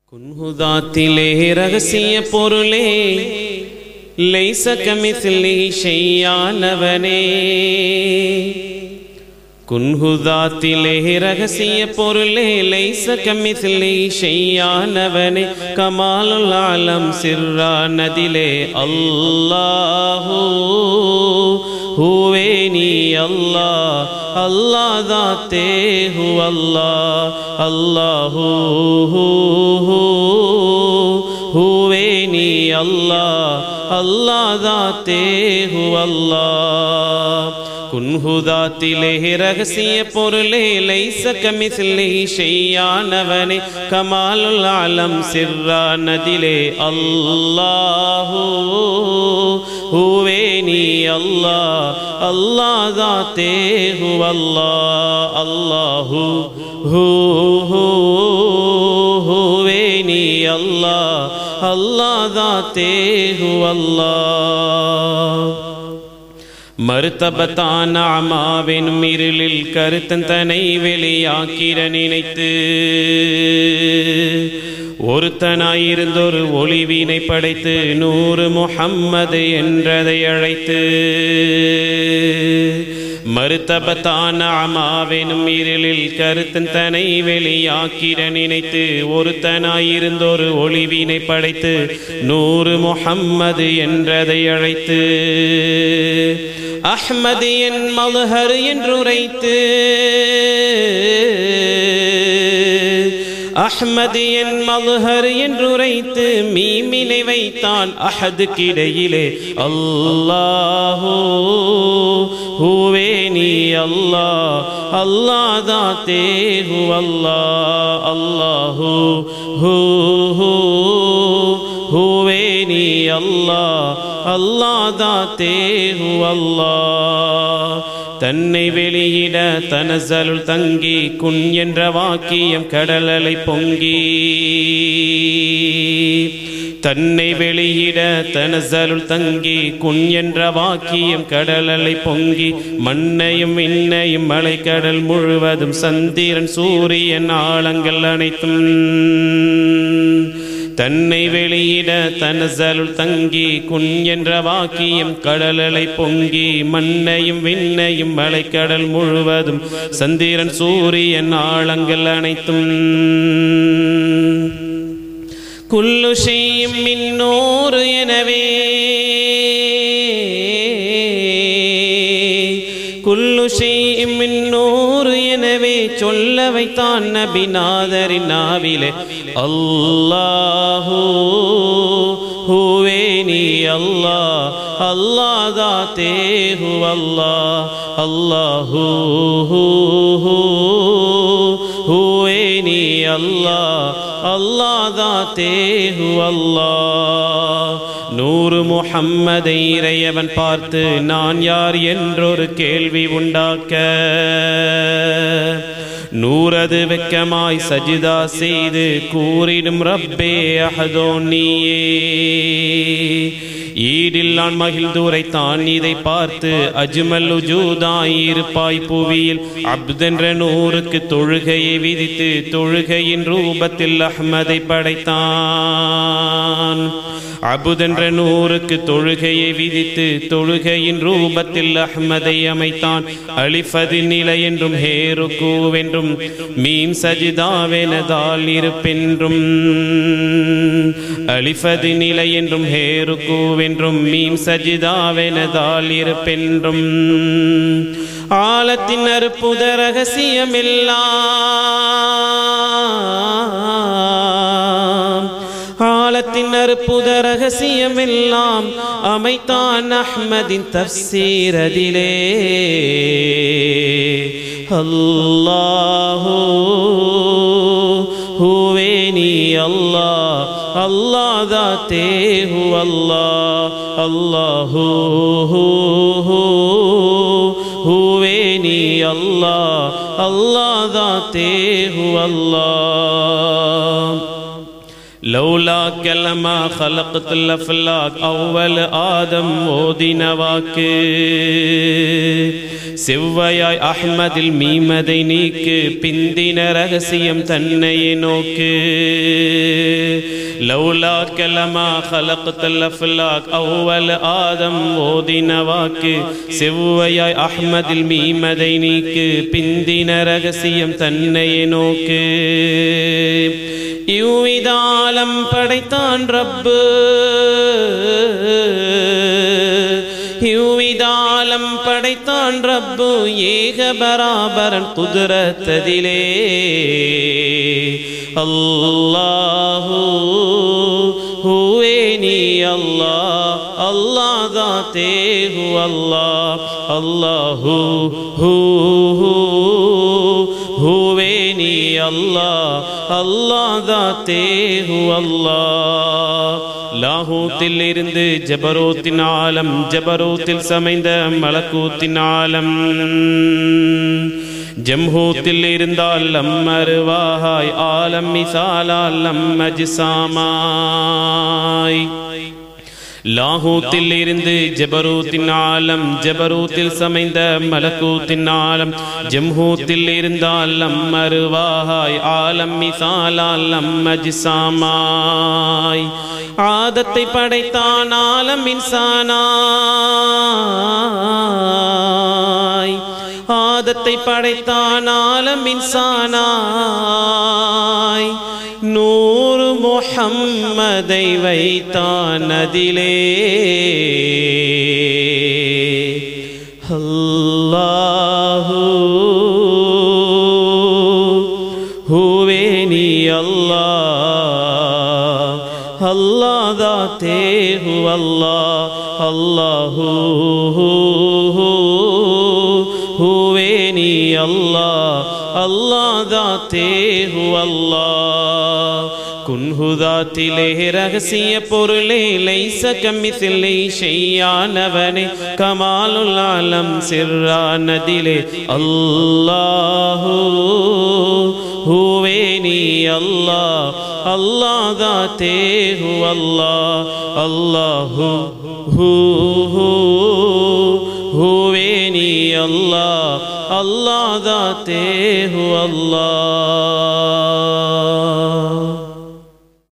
குன்ஹுதாத்திலே ரகசிய பொருளே லைஸ கமிஸ்லிஹி ஷையானவனே. குன்ஹுதாத்திலே ரகசிய பொருளே லைஸ கமிஸ்லிஹி ஷையானவனே. கமாலுல் ஆலம் சிர்ரானதிலே அல்லாஹு हुवे नी अल्लाह अल्लाह दाते हु अल्लाह अल्लाहु हुवे नी अल्लाह अल्लाह दाते हु अल्लाह. குன்ஹுதாத்திலே ரகசிய பொருளே லைஸ கமிஸ்லிஹி ஷையானவனே. கமாலுல் ஆலம் சிர்ரானதிலே அல்லாஹு हुवे नी अल्लाह अल्लाह दाते हु अल्लाह अल्लाहु हुवे नी अल्लाह अल्लाह दाते हु अल्लाह. மருத்தபத்தான அமாவின் மிருளில் கருத்தன் தனை வெளியாக்கிற நினைத்து ஒருத்தனாயிருந்தொரு ஒளிவினை படைத்து நூறு முஹம்மது என்றதை அழைத்து மருத்தபத்தான அமாவினும் இருளில் கருத்தன் தனை வெளியாக்கிற நினைத்து ஒருத்தனாயிருந்தொரு ஒளிவினை படைத்து நூறு முஹம்மது என்றதை அழைத்து அஹ்மது என் மல்ஹர் என்றுரைத்து அஹ்மது என் மல்ஹர் என்றுரைத்து மீமினை வைத்தான் அஹது கிடையிலே அல்லாஹு ஹுவே நீ அல்லாஹ் அல்லாஹ் தாத்தே ஹு அல்லாஹ் அல்லாஹு ஹுவே நீ அல்லாஹ் அல்லாஹ் தாத்தே ஹு அல்லாஹ். தன்னை வெளியிட தனசலுள் தங்கி குன் என்ற வாக்கியம் கடலலை பொங்கி தன்னை வெளியிட தனசலுள் தங்கி குன் என்ற வாக்கியம் கடலலை பொங்கி மண்ணையும் விண்ணையும் மலைக்கடல் முழுவதும் சந்திரன் சூரியன் ஆழங்கள் அனைத்தும் தன்னை வெளியிட தனசலுள் தங்கி குன் என்ற வாக்கியம் கடலலை பொங்கி மண்ணையும் விண்ணையும் மலைக்கடல் முழுவதும் சந்திரன் சூரியன் ஆழங்கள் அனைத்தும் குல்லு ஷைஇம் மின் நூர் எனவே குல்லு ஷைஇம் மின் நூர் எனவே சொல்ல வைத்தான் நபிநாதரின் நாவிலே அல்லாஹு ஹுவே நீ அல்லாஹ் அல்லாஹ் தாத்தே ஹு அல்லாஹ் அல்லாஹு ஹுவே நீ அல்லாஹ் அல்லாஹ் தாத்தே ஹு அல்லாஹ். நூறு முஹம்மதை இறையவன் பார்த்து நான் யார் என்றொரு கேள்வி உண்டாக்க நூறது வெக்கமாய் சஜிதா செய்து கூறிடும் ரப்பே அஹதோ நீயே. ஈடில்லான் மகிழ்ந்துரைத்தான் இதை பார்த்து அஜ்மல் உஜூதாய் இருப்பாய் புவியில் அப்தென்ற நூறுக்கு தொழுகையை விதித்து தொழுகையின் ரூபத்தில் அஹ்மதை படைத்தான். அபுதென்ற நூறுக்கு தொழுகையை விதித்து தொழுகையின் ரூபத்தில் அஹ்மதை அமைத்தான். அலிஃபது நிலை என்றும் ஹேருக்கூவென்றும் மீம் சஜிதாவெனதால் இருப்பென்றும் அலிஃபது நிலை என்றும் ஹேருக்கூவென்றும் மீம் சஜிதாவெனதால் இருப்பென்றும் ஆலத்தின் அற்புத ரகசியமெல்லாம் ஆலத்தின் அற்புத ரகசியமெல்லாம் அமைத்தான் அஹ்மதின் தஃசீரதிலே அல்லாஹு ஹுவே நீ அல்லாஹ் அல்லாஹ் தாத்தே ஹு அல்லாஹ் அல்லாஹு ஹுவே நீ அல்லாஹ் அல்லாஹ் தாத்தே ஹு அல்லாஹ். லௌலா கலமா خلقت الافلاك اول ஆதம் ஓதின வாக்கு செவ்வையாய் அஹ்மதில் மீமதை நீக்கு பிந்தின ரகசியம் தன்னையே நோக்கு لولاك لما خلقت الأفلاك أول آدم ஓதின வாக்கு செவ்வையாய் அஹ்மதில் மீமதை நீக்கு பிந்தின ரகசியம் தன்னையே நோக்கு இவ்விதாலம் படைத்தான் ரப்பு இவ்விதாலம் படைத்தான் ரப்பு ஏக பராபரன் குதிரத்ததிலே அல்லாஹு ஹுவே நீ அல்லாஹ் அல்லாஹ் தாத்தே ஹு அல்லாஹ் அல்லாஹு ஹூ ஹுவே நீ அல்லாஹ் அல்லாஹ் தாத்தே ஹு அல்லாஹ் லாஹூத்தில் இருந்து ஜபரோத்தின் ஆலம் ஜபரோத்தில் சமைந்த மலக்கூத்தின் ஆலம் ஜம்ஹூத்தில் இருந்தால் அம்மருவாய் ஆலம் மிசாலால் அம்மஜ்சாமாய் லாஹூத்தில் இருந்து ஜபரூத்தின் ஆலம் ஜபரூத்தில் சமைந்த மலக்கூத்தின் ஆலம் ஜம்ஹூத்தில் இருந்தால் அம்மருவாய் ஆலம் மிசாலால் அம்மஜ்சாமாய் ஆதத்தை படைத்தான் ஆலம் இன்சானாய் ஆதத்தை படைத்தான் ஆலம் இன்சானாய் நூறு முஹம்மதை வைத்தான் அதிலே அல்லாஹு ஹுவே நீ அல்லாஹ் அல்லாஹ் தாத்தே ஹு அல்லாஹ் அல்லாஹு ஹுவே நீ அல்லாஹ் அல்லாஹ் தாத்தே ஹு அல்லாஹ் குன்ஹுதாத்திலே ரகசிய பொருளே லைஸ கமிஸ்லி ஷையானவனே கமாலுல் ஆலம் சிர்ரானதிலே அல்லாஹு ஹுவே நீ அல்லாஹ் அல்லாஹ் தாத்தே ஹு அல்லாஹ் அல்லாஹு ஹூ ஹுவே நீ அல்லாஹ் அல்லாஹ் தாத்தே ஹு அல்லாஹ்